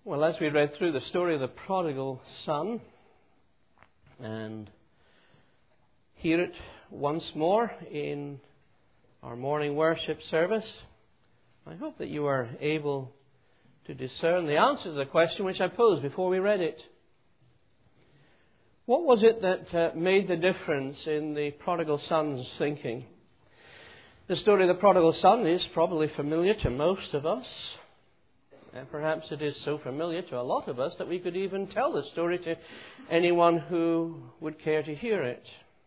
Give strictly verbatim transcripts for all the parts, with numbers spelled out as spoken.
Well, as we read through the story of the prodigal son and hear it once more in our morning worship service, I hope that you are able to discern the answer to the question which I posed before we read it. What was it that uh, made the difference in the prodigal son's thinking? The story of the prodigal son is probably familiar to most of us. And perhaps it is so familiar to a lot of us that we could even tell the story to anyone who would care to hear it.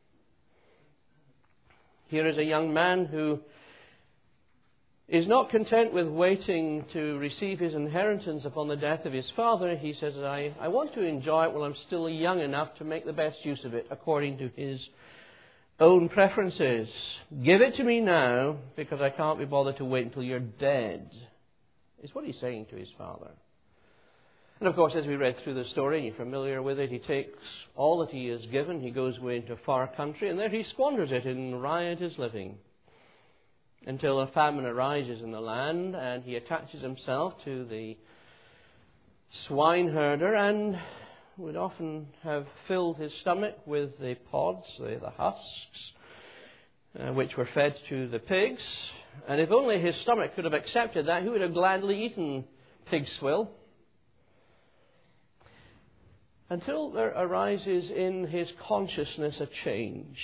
Here is a young man who is not content with waiting to receive his inheritance upon the death of his father. He says, I, I want to enjoy it while I'm still young enough to make the best use of it according to his own preferences. Give it to me now because I can't be bothered to wait until you're dead, is what he's saying to his father. And of course, as we read through the story, and you're familiar with it, he takes all that he is given, he goes away into a far country, and there he squanders it in riotous living until a famine arises in the land, and he attaches himself to the swineherder and would often have filled his stomach with the pods, the, the husks, uh, which were fed to the pigs. And if only his stomach could have accepted that, he would have gladly eaten pig swill. Until there arises in his consciousness a change.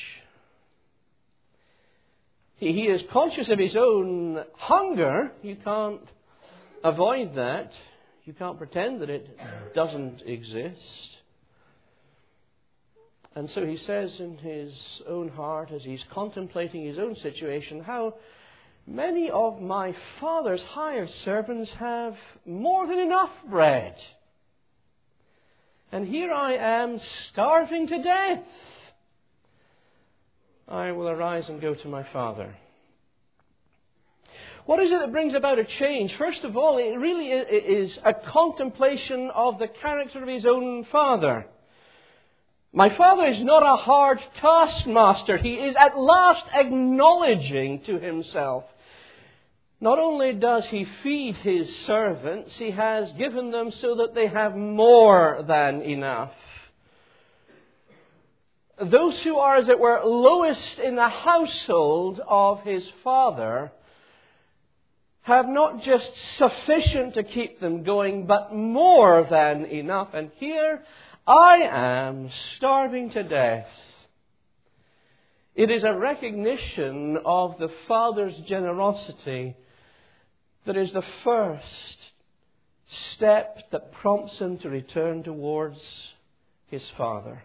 He, he is conscious of his own hunger. You can't avoid that. You can't pretend that it doesn't exist. And so he says in his own heart, as he's contemplating his own situation, how many of my father's hired servants have more than enough bread. And here I am starving to death. I will arise and go to my father. What is it that brings about a change? First of all, it really is a contemplation of the character of his own father. My father is not a hard taskmaster. He is at last acknowledging to himself. Not only does he feed his servants, he has given them so that they have more than enough. Those who are, as it were, lowest in the household of his father have not just sufficient to keep them going, but more than enough. And here I am starving to death. It is a recognition of the Father's generosity that is the first step that prompts him to return towards his Father.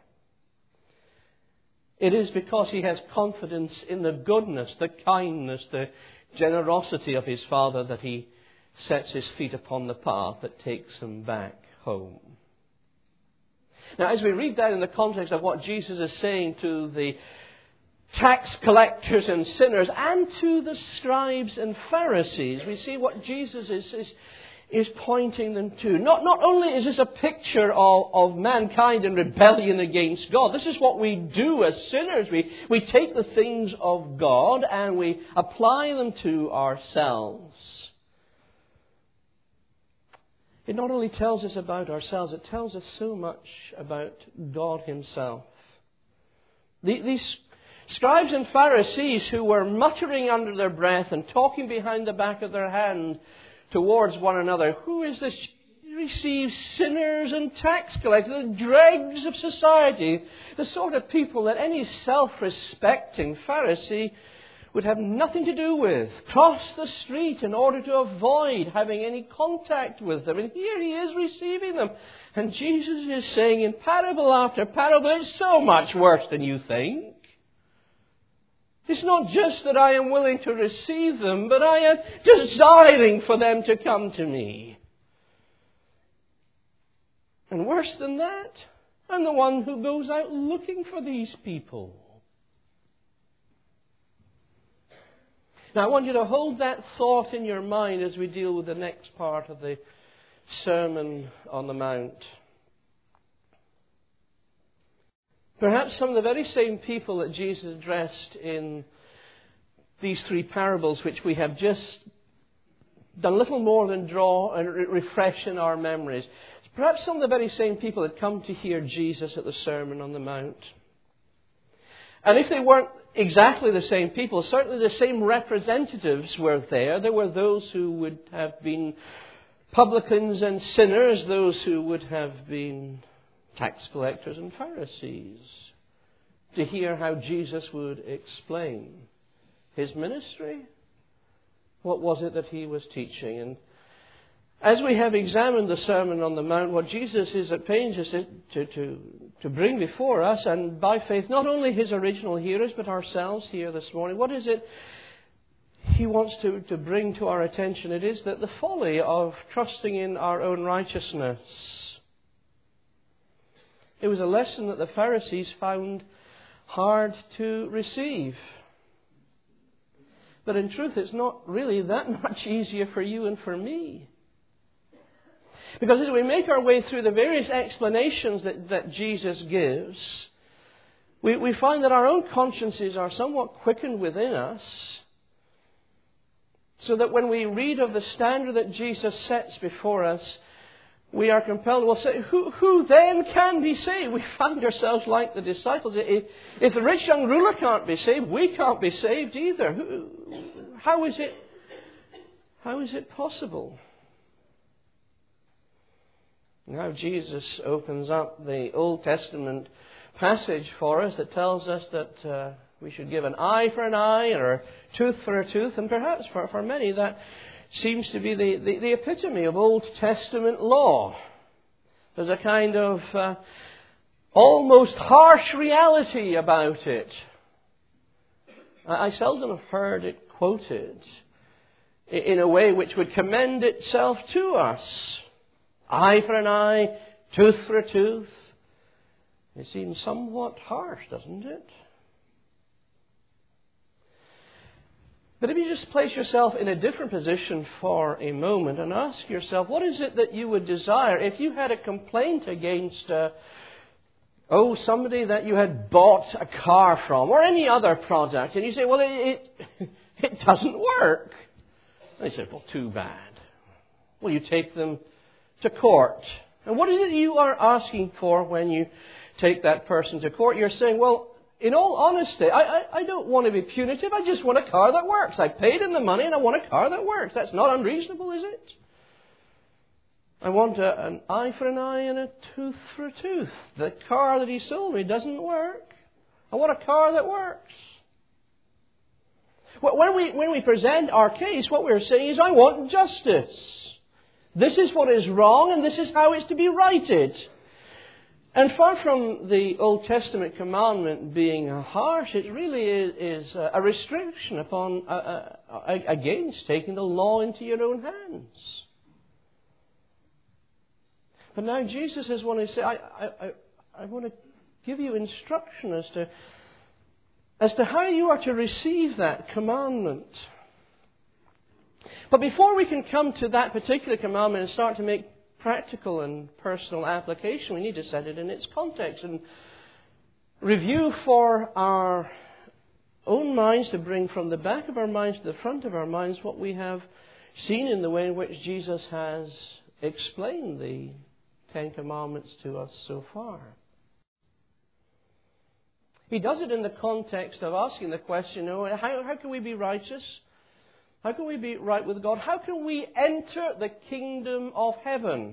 It is because he has confidence in the goodness, the kindness, the generosity of his Father that he sets his feet upon the path that takes him back home. Now, as we read that in the context of what Jesus is saying to the tax collectors and sinners and to the scribes and Pharisees, we see what Jesus is, is, is pointing them to. Not, not only is this a picture of, of mankind in rebellion against God, this is what we do as sinners. We, we take the things of God and we apply them to ourselves. It not only tells us about ourselves, it tells us so much about God himself. The, these scribes and Pharisees who were muttering under their breath and talking behind the back of their hand towards one another, who is this? He receives sinners and tax collectors, the dregs of society, the sort of people that any self-respecting Pharisee would have nothing to do with, cross the street in order to avoid having any contact with them. And here he is receiving them. And Jesus is saying in parable after parable, it's so much worse than you think. It's not just that I am willing to receive them, but I am desiring for them to come to me. And worse than that, I'm the one who goes out looking for these people. Now, I want you to hold that thought in your mind as we deal with the next part of the Sermon on the Mount. Perhaps some of the very same people that Jesus addressed in these three parables which we have just done little more than draw and re- refresh in our memories. Perhaps some of the very same people had come to hear Jesus at the Sermon on the Mount. And if they weren't exactly the same people, certainly the same representatives were there. There were those who would have been publicans and sinners, those who would have been tax collectors and Pharisees, to hear how Jesus would explain his ministry. What was it that he was teaching? And as we have examined the Sermon on the Mount, what Jesus is at pains is to, to, to bring before us, and by faith, not only his original hearers, but ourselves here this morning, what is it he wants to, to bring to our attention? It is that the folly of trusting in our own righteousness. It was a lesson that the Pharisees found hard to receive. But in truth, it's not really that much easier for you and for me. Because as we make our way through the various explanations that, that Jesus gives, we, we find that our own consciences are somewhat quickened within us, so that when we read of the standard that Jesus sets before us, we are compelled, we'll say, who, who then can be saved? We find ourselves like the disciples. If, if the rich young ruler can't be saved, we can't be saved either. Who, how is it, how is it possible? Now Jesus opens up the Old Testament passage for us that tells us that uh, we should give an eye for an eye or a tooth for a tooth. And perhaps for, for many that seems to be the, the, the epitome of Old Testament law. There's a kind of uh, almost harsh reality about it. I, I seldom have heard it quoted in a way which would commend itself to us. Eye for an eye, tooth for a tooth. It seems somewhat harsh, doesn't it? But if you just place yourself in a different position for a moment and ask yourself, what is it that you would desire if you had a complaint against, uh, oh, somebody that you had bought a car from or any other product, and you say, well, it, it, it doesn't work. And they say, well, too bad. Well, you take them to court. And what is it you are asking for when you take that person to court? You're saying, well, in all honesty, I, I, I don't want to be punitive. I just want a car that works. I paid him the money and I want a car that works. That's not unreasonable, is it? I want a, an eye for an eye and a tooth for a tooth. The car that he sold me doesn't work. I want a car that works. When we, when we present our case, what we're saying is, I want justice. This is what is wrong, and this is how it's to be righted. And far from the Old Testament commandment being harsh, it really is, is a restriction upon uh, uh, against taking the law into your own hands. But now Jesus is wanting to say, I, I, I want to give you instruction as to, as to how you are to receive that commandment. But before we can come to that particular commandment and start to make practical and personal application, we need to set it in its context and review for our own minds, to bring from the back of our minds to the front of our minds what we have seen in the way in which Jesus has explained the Ten Commandments to us so far. He does it in the context of asking the question, oh, how, how can we be righteous? How can we be right with God? How can we enter the kingdom of heaven?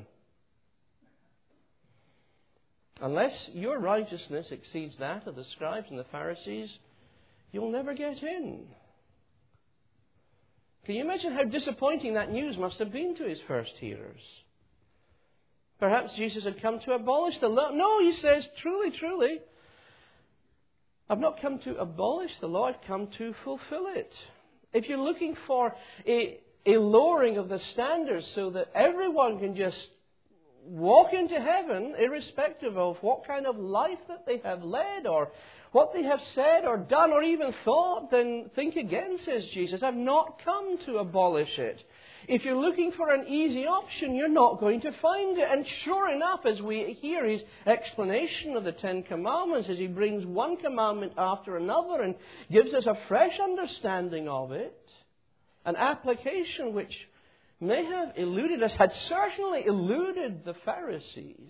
Unless your righteousness exceeds that of the scribes and the Pharisees, you'll never get in. Can you imagine how disappointing that news must have been to his first hearers? Perhaps Jesus had come to abolish the law. No, he says, truly, truly, I've not come to abolish the law, I've come to fulfill it. If you're looking for a, a lowering of the standards so that everyone can just walk into heaven, irrespective of what kind of life that they have led or what they have said or done or even thought, then think again, says Jesus. I've not come to abolish it. If you're looking for an easy option, you're not going to find it. And sure enough, as we hear his explanation of the Ten Commandments, as he brings one commandment after another and gives us a fresh understanding of it, an application which may have eluded us, had certainly eluded the Pharisees,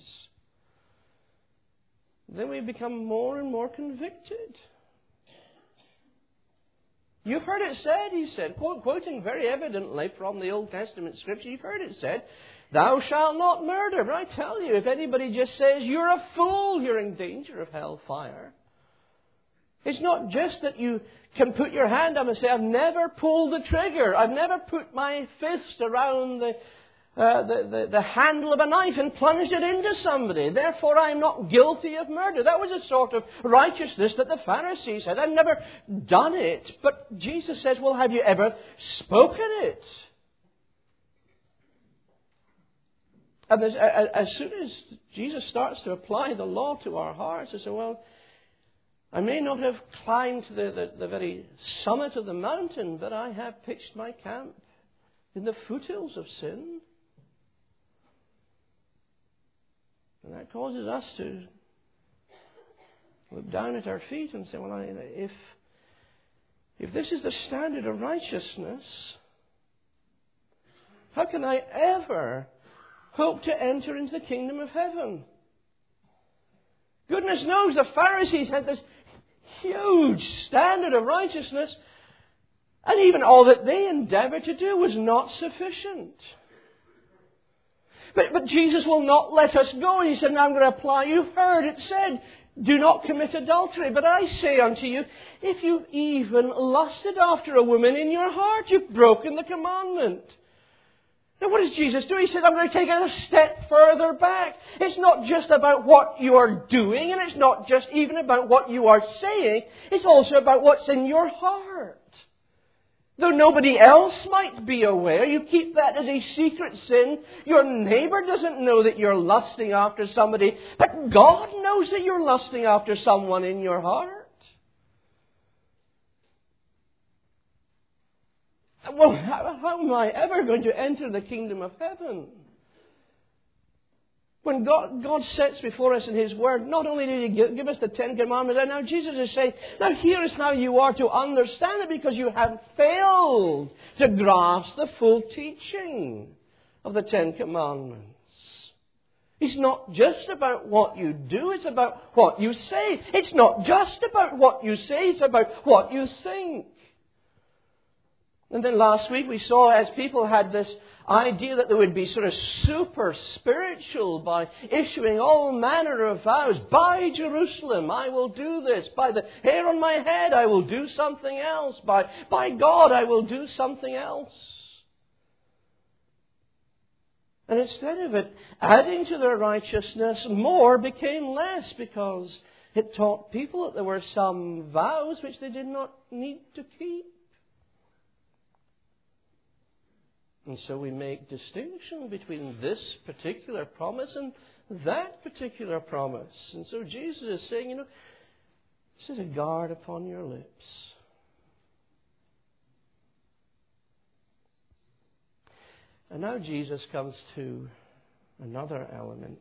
then we become more and more convicted. You've heard it said, he said, quote, quoting very evidently from the Old Testament Scripture, you've heard it said, thou shalt not murder. But I tell you, if anybody just says, you're a fool, you're in danger of hellfire. It's not just that you can put your hand up and say, I've never pulled the trigger. I've never put my fist around the, uh, the, the, the handle of a knife and plunged it into somebody. Therefore, I'm not guilty of murder. That was a sort of righteousness that the Pharisees had. I've never done it. But Jesus says, well, have you ever spoken it? And as, as soon as Jesus starts to apply the law to our hearts, I say, well, I may not have climbed to the, the, the very summit of the mountain, but I have pitched my camp in the foothills of sin. And that causes us to look down at our feet and say, well, I, if, if this is the standard of righteousness, how can I ever hope to enter into the kingdom of heaven? Goodness knows the Pharisees had this huge standard of righteousness, and even all that they endeavored to do was not sufficient. But, but Jesus will not let us go. And he said, now I'm going to apply. You've heard it said, do not commit adultery. But I say unto you, if you've even lusted after a woman in your heart, you've broken the commandment. Now what does Jesus do? He says, I'm going to take it a step further back. It's not just about what you are doing, and it's not just even about what you are saying. It's also about what's in your heart. Though nobody else might be aware, you keep that as a secret sin. Your neighbor doesn't know that you're lusting after somebody, but God knows that you're lusting after someone in your heart. Well, how, how am I ever going to enter the kingdom of heaven? When God, God sets before us in His Word, not only did He give, give us the Ten Commandments, and now Jesus is saying, now here is how you are to understand it, because you have failed to grasp the full teaching of the Ten Commandments. It's not just about what you do, it's about what you say. It's not just about what you say, it's about what you think. And then last week we saw as people had this idea that they would be sort of super spiritual by issuing all manner of vows. By Jerusalem, I will do this. By the hair on my head, I will do something else. By, by God, I will do something else. And instead of it adding to their righteousness, more became less, because it taught people that there were some vows which they did not need to keep. And so we make distinction between this particular promise and that particular promise. And so Jesus is saying, you know, set a guard upon your lips. And now Jesus comes to another element,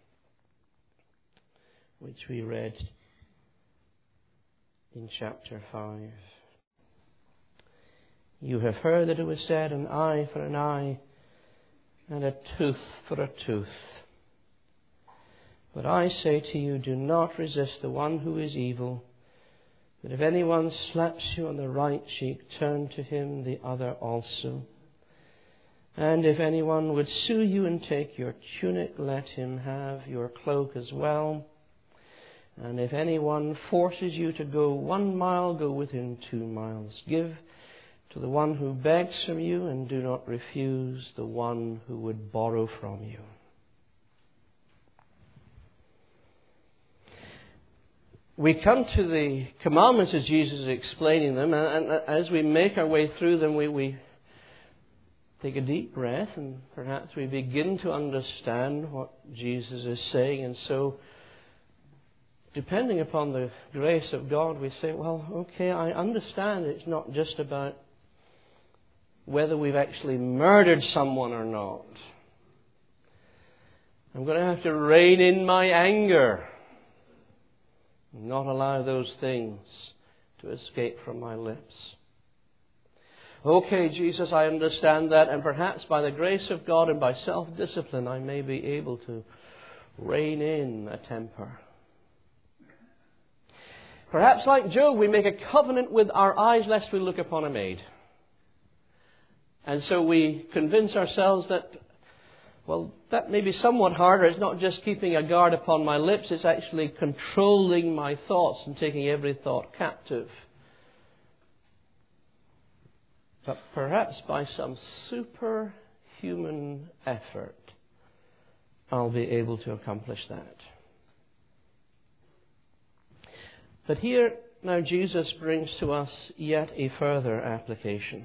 which we read in chapter five. You have heard that it was said, an eye for an eye, and a tooth for a tooth. But I say to you, do not resist the one who is evil. But if anyone slaps you on the right cheek, turn to him the other also. And if anyone would sue you and take your tunic, let him have your cloak as well. And if anyone forces you to go one mile, go with him two miles. Give to the one who begs from you, and do not refuse the one who would borrow from you. We come to the commandments as Jesus is explaining them, and as we make our way through them, we, we take a deep breath, and perhaps we begin to understand what Jesus is saying. And so, depending upon the grace of God, we say, well, okay, I understand it's not just about whether we've actually murdered someone or not. I'm going to have to rein in my anger and not allow those things to escape from my lips. Okay, Jesus, I understand that, and perhaps by the grace of God and by self-discipline I may be able to rein in a temper. Perhaps like Job, we make a covenant with our eyes lest we look upon a maid. And so we convince ourselves that, well, that may be somewhat harder. It's not just keeping a guard upon my lips, it's actually controlling my thoughts and taking every thought captive. But perhaps by some superhuman effort, I'll be able to accomplish that. But here, now Jesus brings to us yet a further application.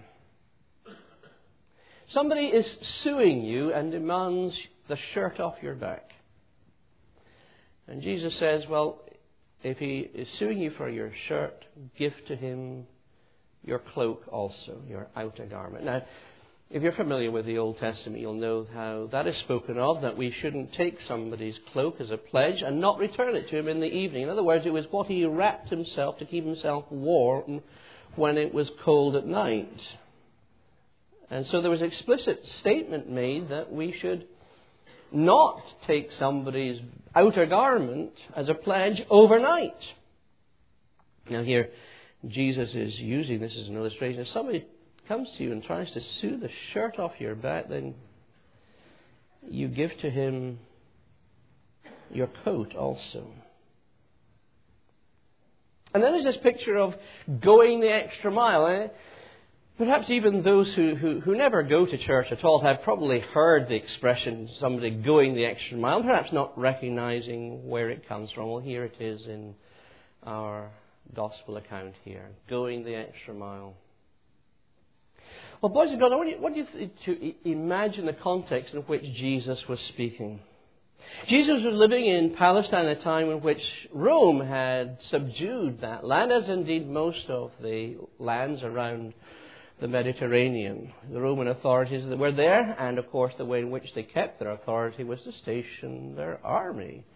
Somebody is suing you and demands the shirt off your back. And Jesus says, well, if he is suing you for your shirt, give to him your cloak also, your outer garment. Now, if you're familiar with the Old Testament, you'll know how that is spoken of, that we shouldn't take somebody's cloak as a pledge and not return it to him in the evening. In other words, it was what he wrapped himself to keep himself warm when it was cold at night. And so there was an explicit statement made that we should not take somebody's outer garment as a pledge overnight. Now here, Jesus is using this as an illustration. If somebody comes to you and tries to sue the shirt off your back, then you give to him your coat also. And then there's this picture of going the extra mile. Eh? Perhaps even those who, who, who never go to church at all have probably heard the expression, somebody going the extra mile, perhaps not recognizing where it comes from. Well, here it is in our gospel account here, going the extra mile. Well, boys and girls, I want you, want you to imagine the context in which Jesus was speaking. Jesus was living in Palestine at a time in which Rome had subdued that land, as indeed most of the lands around the Mediterranean. The Roman authorities that were there, and of course the way in which they kept their authority was to station their army.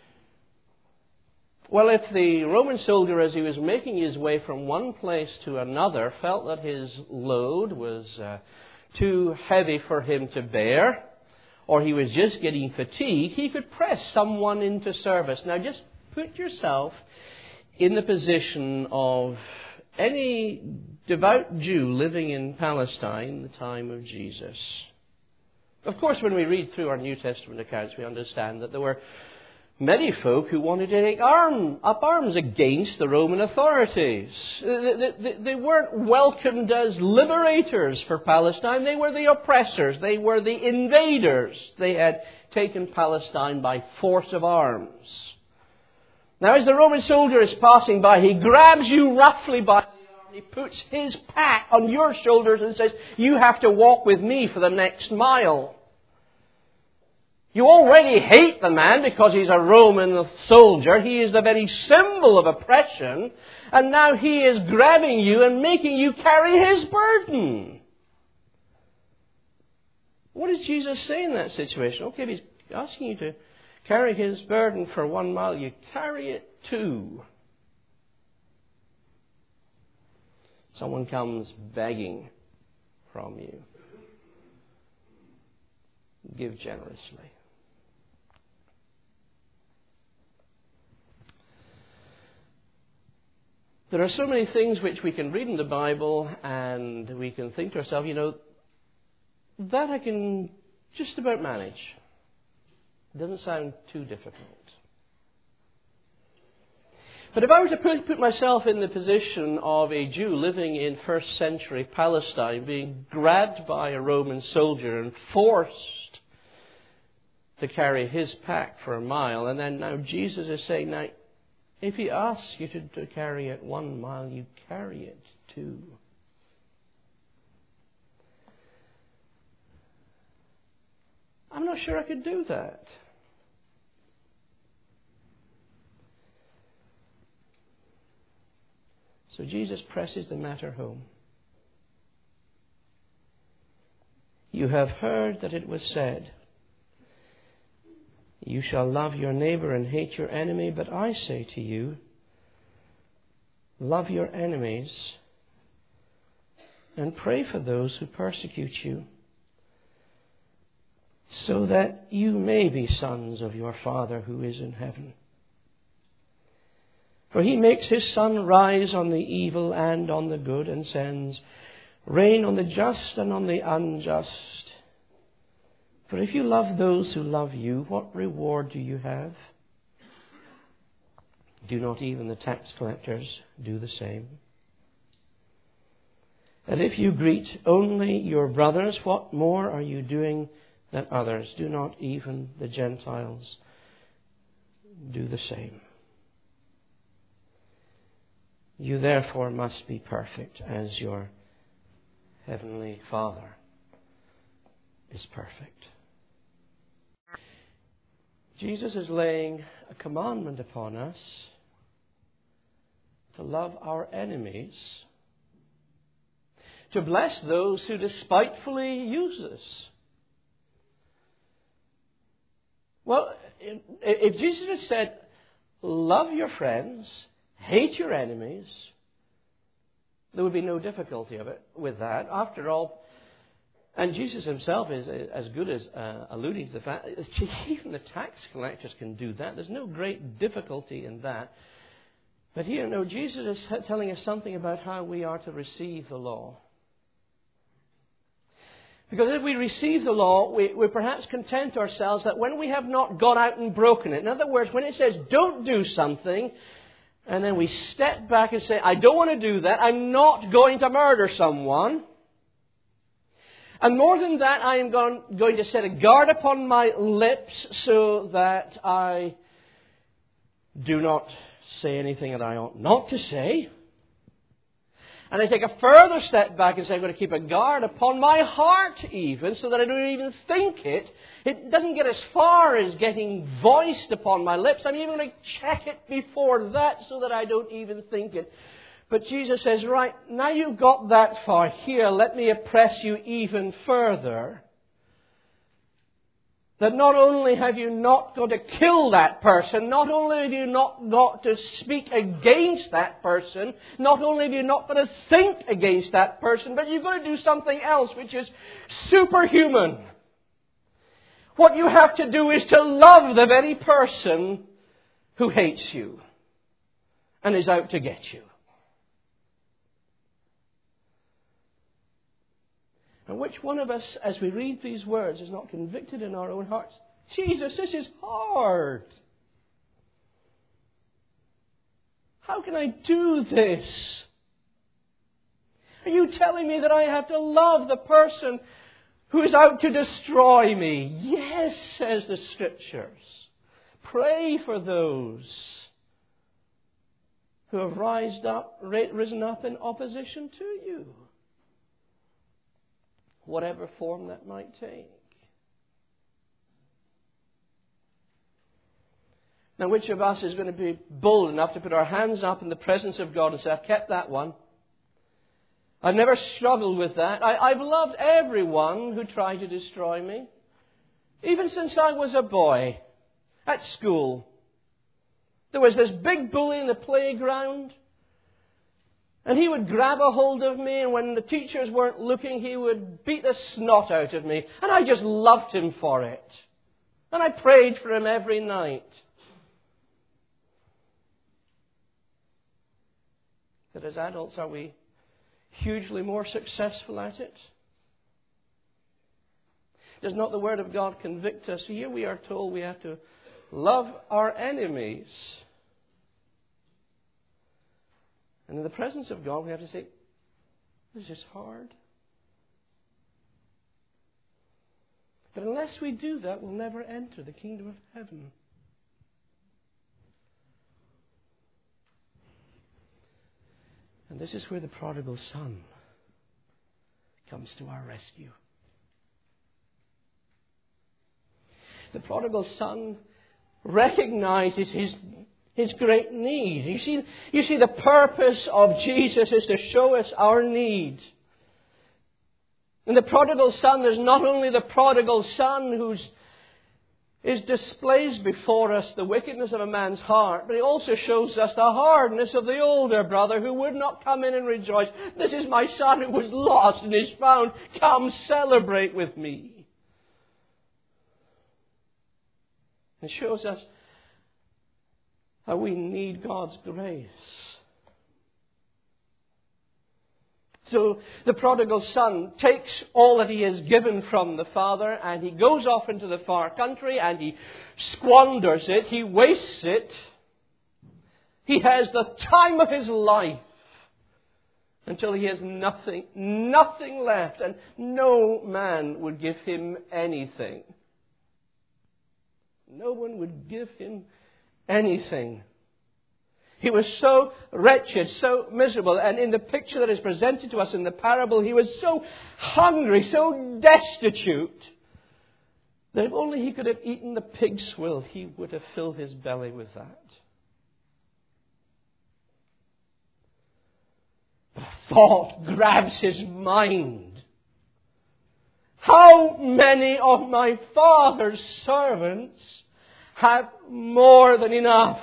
Well, if the Roman soldier, as he was making his way from one place to another, felt that his load was uh, too heavy for him to bear, or he was just getting fatigued, he could press someone into service. Now just put yourself in the position of any devout Jew living in Palestine in the time of Jesus. Of course, when we read through our New Testament accounts, we understand that there were many folk who wanted to take arm, up arms against the Roman authorities. They, they, they weren't welcomed as liberators for Palestine. They were the oppressors. They were the invaders. They had taken Palestine by force of arms. Now, as the Roman soldier is passing by, he grabs you roughly by the arm. He puts his pack on your shoulders and says, you have to walk with me for the next mile. You already hate the man because he's a Roman soldier. He is the very symbol of oppression. And now he is grabbing you and making you carry his burden. What does Jesus say in that situation? Okay, if he's asking you to carry his burden for one mile, you carry it two. Someone comes begging from you. Give generously. There are so many things which we can read in the Bible and we can think to ourselves, you know, that I can just about manage. It doesn't sound too difficult. But if I were to put, put myself in the position of a Jew living in first century Palestine, being grabbed by a Roman soldier and forced to carry his pack for a mile, and then now Jesus is saying, now, if he asks you to, to carry it one mile, you carry it two. I'm not sure I could do that. So Jesus presses the matter home. You have heard that it was said, you shall love your neighbor and hate your enemy, but I say to you, love your enemies and pray for those who persecute you, so that you may be sons of your Father who is in heaven. For he makes his sun rise on the evil and on the good, and sends rain on the just and on the unjust. For if you love those who love you, what reward do you have? Do not even the tax collectors do the same? And if you greet only your brothers, what more are you doing than others? Do not even the Gentiles do the same? You therefore must be perfect as your heavenly Father is perfect. Jesus is laying a commandment upon us to love our enemies, to bless those who despitefully use us. Well, if Jesus had said, love your friends, hate your enemies, there would be no difficulty of it with that. After all, and Jesus himself is as good as uh, alluding to the fact that even the tax collectors can do that. There's no great difficulty in that. But here, no, Jesus is telling us something about how we are to receive the law. Because if we receive the law, we, we perhaps content ourselves that when we have not gone out and broken it, in other words, when it says don't do something, and then we step back and say, I don't want to do that, I'm not going to murder someone. And more than that, I am going, going to set a guard upon my lips so that I do not say anything that I ought not to say. And I take a further step back and say I'm going to keep a guard upon my heart even, so that I don't even think it. It doesn't get as far as getting voiced upon my lips. I'm even going to check it before that so that I don't even think it. But Jesus says, right, now you've got that far. Here, let me oppress you even further. That not only have you not got to kill that person, not only have you not got to speak against that person, not only have you not got to think against that person, but you've got to do something else which is superhuman. What you have to do is to love the very person who hates you and is out to get you. And which one of us, as we read these words, is not convicted in our own hearts? Jesus, this is hard. How can I do this? Are you telling me that I have to love the person who is out to destroy me? Yes, says the Scriptures. Pray for those who have rised up, risen up in opposition to you. Whatever form that might take. Now, which of us is going to be bold enough to put our hands up in the presence of God and say, I've kept that one. I've never struggled with that. I, I've loved everyone who tried to destroy me. Even since I was a boy at school. There was this big bully in the playground. And he would grab a hold of me, and when the teachers weren't looking, he would beat the snot out of me. And I just loved him for it. And I prayed for him every night. But as adults, are we hugely more successful at it? Does not the Word of God convict us? Here we are told we have to love our enemies. And in the presence of God, we have to say, this is hard. But unless we do that, we'll never enter the kingdom of heaven. And this is where the prodigal son comes to our rescue. The prodigal son recognizes his His great need. You see, you see, the purpose of Jesus is to show us our need. In the prodigal son, there's not only the prodigal son who's is displays before us the wickedness of a man's heart, but he also shows us the hardness of the older brother who would not come in and rejoice. This is my son who was lost and is found. Come celebrate with me. It shows us how we need God's grace. So the prodigal son takes all that he has given from the father and he goes off into the far country and he squanders it. He wastes it. He has the time of his life until he has nothing, nothing left, and no man would give him anything. No one would give him anything. He was so wretched, so miserable, and in the picture that is presented to us in the parable, he was so hungry, so destitute, that if only he could have eaten the pig's swill, he would have filled his belly with that. But a thought grabs his mind. How many of my father's servants have more than enough?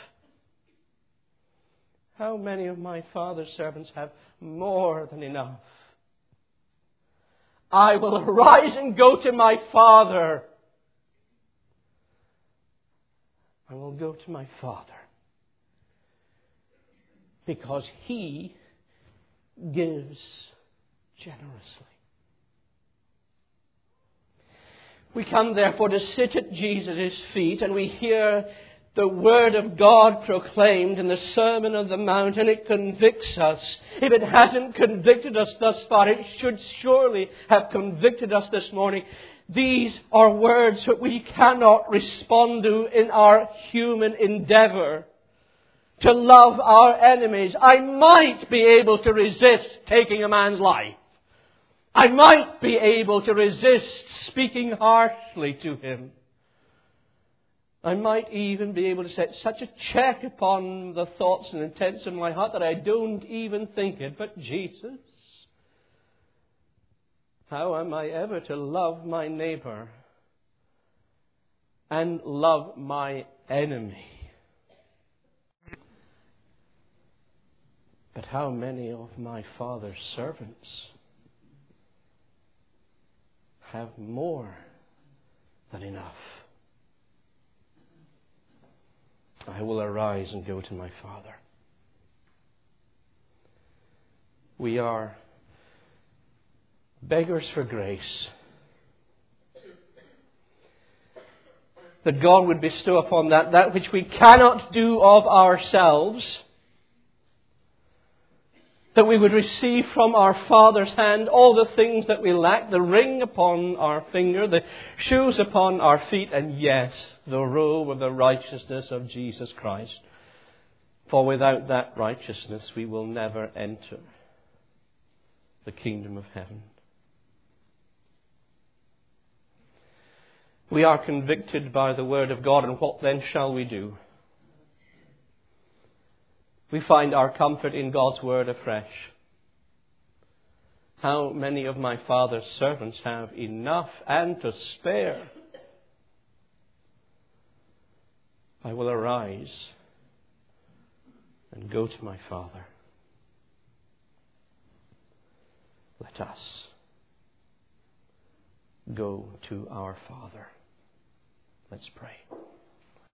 How many of my father's servants have more than enough? I will arise and go to my father. I will go to my father. Because he gives generously. We come therefore to sit at Jesus' feet and we hear the Word of God proclaimed in the Sermon on the Mount, and it convicts us. If it hasn't convicted us thus far, it should surely have convicted us this morning. These are words that we cannot respond to in our human endeavour. To love our enemies. I might be able to resist taking a man's life. I might be able to resist speaking harshly to him. I might even be able to set such a check upon the thoughts and intents of my heart that I don't even think it. But Jesus, how am I ever to love my neighbour and love my enemy? But how many of my Father's servants have more than enough? I will arise and go to my Father. We are beggars for grace. That God would bestow upon that, that which we cannot do of ourselves. That we would receive from our Father's hand all the things that we lack, the ring upon our finger, the shoes upon our feet, and yes, the robe of the righteousness of Jesus Christ. For without that righteousness, we will never enter the kingdom of heaven. We are convicted by the Word of God, and what then shall we do? We find our comfort in God's Word afresh. How many of my Father's servants have enough and to spare? I will arise and go to my Father. Let us go to our Father. Let's pray.